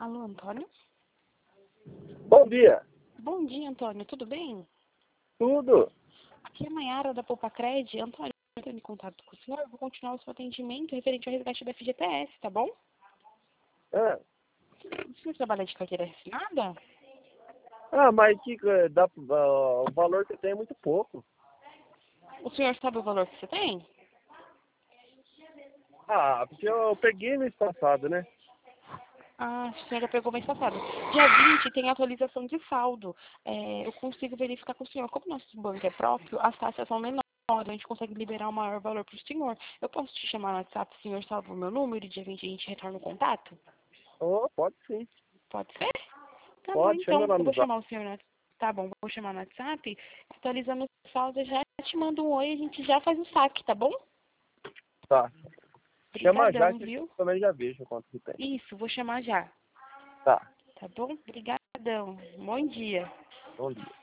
Alô, Antônio? Bom dia. Bom dia, Antônio. Tudo bem? Tudo? Aqui é a Mayara da Poupacred. Antônio, eu estou em contato com o senhor. Eu vou continuar o seu atendimento referente ao resgate da FGTS, tá bom? Ah, O senhor trabalha de carteira assinada? mas o valor que tem é muito pouco. O senhor sabe o valor que você tem? Porque eu peguei mês passado, né? Ah, o senhor já pegou mês passado. Dia 20 tem atualização de saldo. Eu consigo verificar com o senhor. Como nosso banco é próprio, as taxas são menores. A gente consegue liberar um maior valor para o senhor. Eu posso te chamar no WhatsApp, o senhor salva o meu número e dia 20 a gente retorna o contato? Oh, pode sim. Pode ser? Tá bom, Pode, chama então. lá Eu no vou zap. chamar o senhor no... Tá bom, vou chamar no WhatsApp. Atualizando o saldo, eu já te mando um oi e a gente já faz o saque, tá bom? Tá. Chama já Obrigadão, que eu viu? também já vejo quanto que tem. Isso, vou chamar já. Tá. Tá bom? Obrigadão. Bom dia. Bom dia.